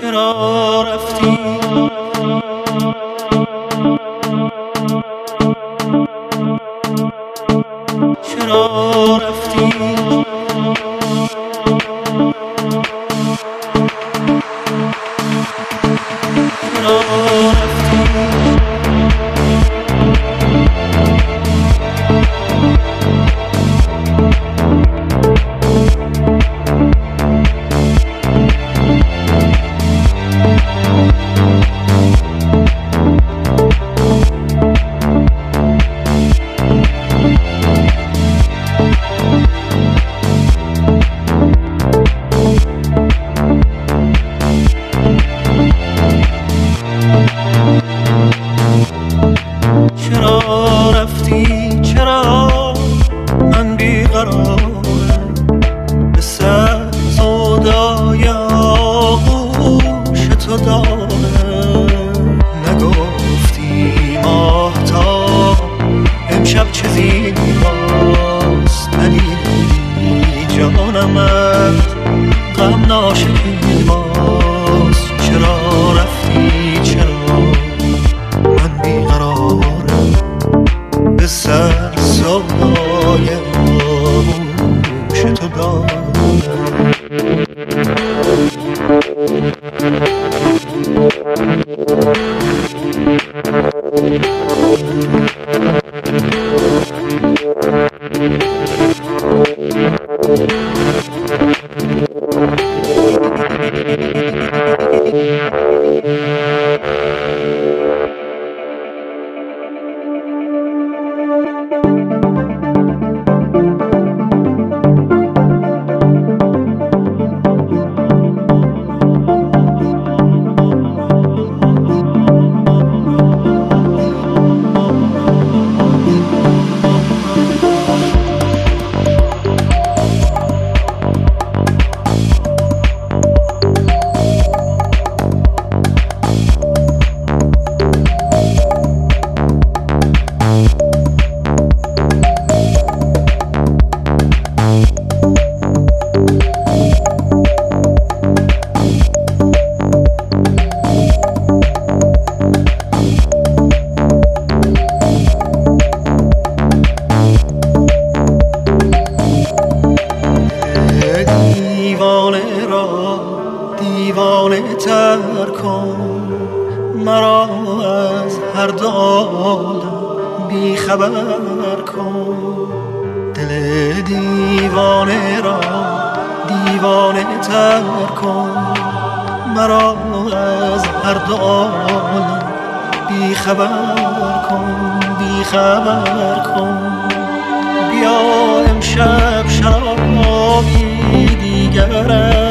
چرا رفتی؟ چرا رفتی؟ چرا رفتی؟ چرا رفتی؟ چرا من بیقرارم به سر سودای آغوش تو دارم. نگفتی ماهتاب امشب چه زیباست، ندیدی جانمت غم ناشکی باز. چرا رفتی؟ چرا من بیقرارم به سر سودای آغوش تو دارم. دیوانه تر کن مرا، از هر دو عالم بی خبر کن. دل دیوانه را دیوانه تر کن مرا، از هر دو عالم بی خبر کن، بی خبر کن. بیا امشب شرابی دیگر